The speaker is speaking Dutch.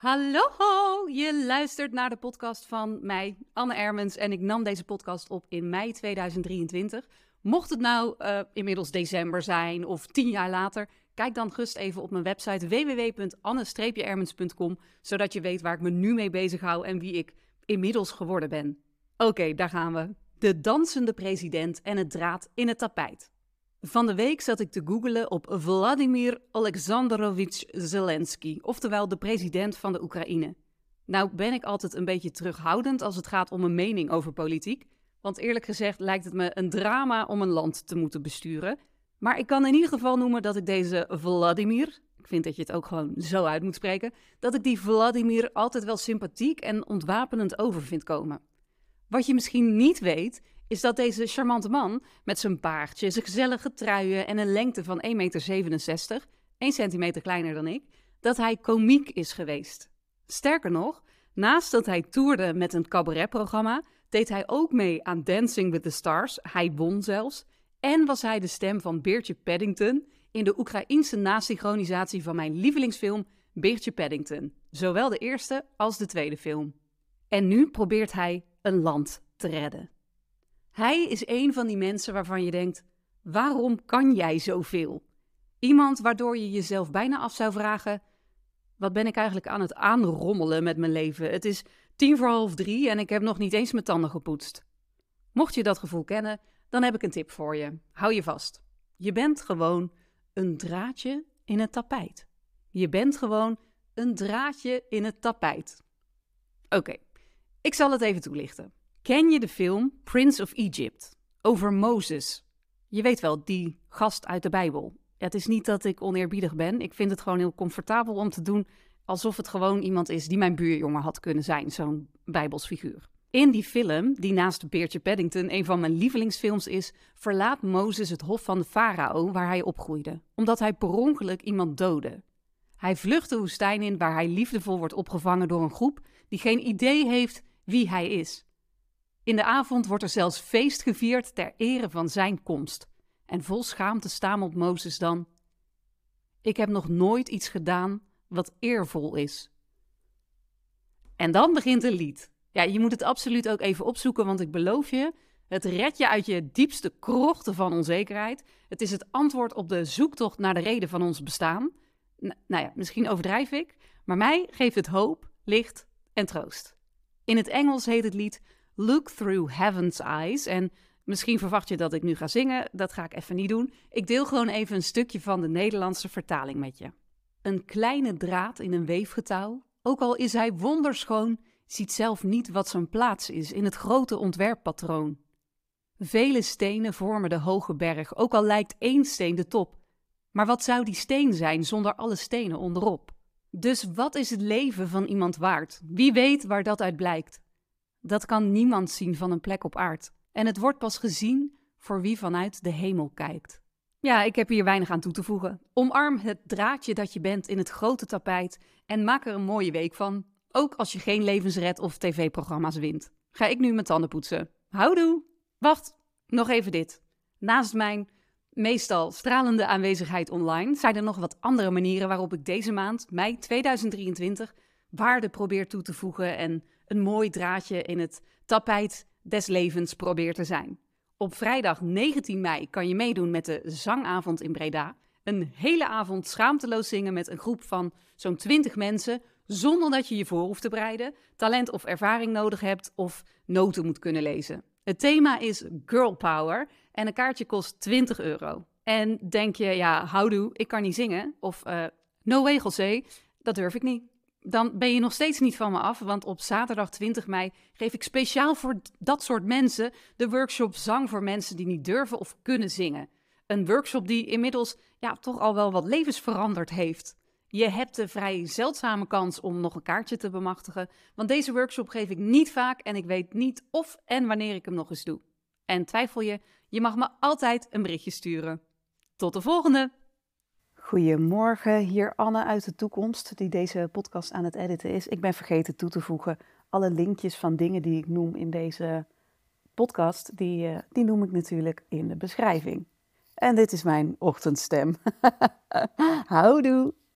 Hallo, je luistert naar de podcast van mij, Anne Ermens. En ik nam deze podcast op in mei 2023. Mocht het nou inmiddels december zijn of 10 jaar later, kijk dan gerust even op mijn website www.anne-ermens.com, zodat je weet waar ik me nu mee bezig hou en wie ik inmiddels geworden ben. Oké, daar gaan we. De dansende president en het draad in het tapijt. Van de week zat ik te googlen op Vladimir Alexandrovich Zelensky, oftewel de president van de Oekraïne. Nou ben ik altijd een beetje terughoudend als het gaat om een mening over politiek, want eerlijk gezegd lijkt het me een drama om een land te moeten besturen. Maar ik kan in ieder geval noemen dat ik deze Vladimir, ik vind dat je het ook gewoon zo uit moet spreken, dat ik die Vladimir altijd wel sympathiek en ontwapenend over vind komen. Wat je misschien niet weet, is dat deze charmante man met zijn baardje, zijn gezellige truien en een lengte van 1,67 meter, 1 centimeter kleiner dan ik, dat hij komiek is geweest. Sterker nog, naast dat hij toerde met een cabaretprogramma, deed hij ook mee aan Dancing with the Stars, hij won zelfs, en was hij de stem van Beertje Paddington in de Oekraïense nasynchronisatie van mijn lievelingsfilm Beertje Paddington, zowel de eerste als de tweede film. En nu probeert hij een land te redden. Hij is een van die mensen waarvan je denkt, waarom kan jij zoveel? Iemand waardoor je jezelf bijna af zou vragen, wat ben ik eigenlijk aan het aanrommelen met mijn leven? Het is 2:45 en ik heb nog niet eens mijn tanden gepoetst. Mocht je dat gevoel kennen, dan heb ik een tip voor je. Hou je vast. Je bent gewoon een draadje in het tapijt. Je bent gewoon een draadje in het tapijt. Oké, ik zal het even toelichten. Ken je de film Prince of Egypt? Over Mozes. Je weet wel, die gast uit de Bijbel. Het is niet dat ik oneerbiedig ben. Ik vind het gewoon heel comfortabel om te doen alsof het gewoon iemand is die mijn buurjongen had kunnen zijn, zo'n Bijbelsfiguur. In die film, die naast Beertje Paddington een van mijn lievelingsfilms is, verlaat Mozes het hof van de farao waar hij opgroeide, omdat hij per ongeluk iemand doodde. Hij vlucht de woestijn in waar hij liefdevol wordt opgevangen door een groep die geen idee heeft wie hij is. In de avond wordt er zelfs feest gevierd ter ere van zijn komst. En vol schaamte stamelt Mozes dan: ik heb nog nooit iets gedaan wat eervol is. En dan begint een lied. Ja, je moet het absoluut ook even opzoeken, want ik beloof je, het redt je uit je diepste krochten van onzekerheid. Het is het antwoord op de zoektocht naar de reden van ons bestaan. Nou ja, misschien overdrijf ik, maar mij geeft het hoop, licht en troost. In het Engels heet het lied Look Through Heaven's Eyes. En misschien verwacht je dat ik nu ga zingen. Dat ga ik even niet doen. Ik deel gewoon even een stukje van de Nederlandse vertaling met je. Een kleine draad in een weefgetouw, ook al is hij wonderschoon, ziet zelf niet wat zijn plaats is in het grote ontwerppatroon. Vele stenen vormen de hoge berg, ook al lijkt één steen de top. Maar wat zou die steen zijn zonder alle stenen onderop? Dus wat is het leven van iemand waard? Wie weet waar dat uit blijkt? Dat kan niemand zien van een plek op aard. En het wordt pas gezien voor wie vanuit de hemel kijkt. Ja, ik heb hier weinig aan toe te voegen. Omarm het draadje dat je bent in het grote tapijt en maak er een mooie week van. Ook als je geen levensred of tv-programma's wint. Ga ik nu mijn tanden poetsen. Houdoe! Wacht, nog even dit. Naast mijn meestal stralende aanwezigheid online zijn er nog wat andere manieren waarop ik deze maand, mei 2023, waarde probeer toe te voegen en een mooi draadje in het tapijt des levens probeer te zijn. Op vrijdag 19 mei kan je meedoen met de Zangavond in Breda. Een hele avond schaamteloos zingen met een groep van zo'n 20 mensen, zonder dat je je voor hoeft te bereiden, talent of ervaring nodig hebt of noten moet kunnen lezen. Het thema is Girl Power en een kaartje kost €20. En denk je, ja, houdoe, ik kan niet zingen, of no way José, dat durf ik niet. Dan ben je nog steeds niet van me af, want op zaterdag 20 mei geef ik speciaal voor dat soort mensen de workshop Zang voor mensen die niet durven of kunnen zingen. Een workshop die inmiddels toch al wel wat levens veranderd heeft. Je hebt de vrij zeldzame kans om nog een kaartje te bemachtigen, want deze workshop geef ik niet vaak en ik weet niet of en wanneer ik hem nog eens doe. En twijfel je, je mag me altijd een berichtje sturen. Tot de volgende! Goedemorgen, hier Anne uit de toekomst die deze podcast aan het editen is. Ik ben vergeten toe te voegen alle linkjes van dingen die ik noem in deze podcast, die noem ik natuurlijk in de beschrijving. En dit is mijn ochtendstem. Houdoe!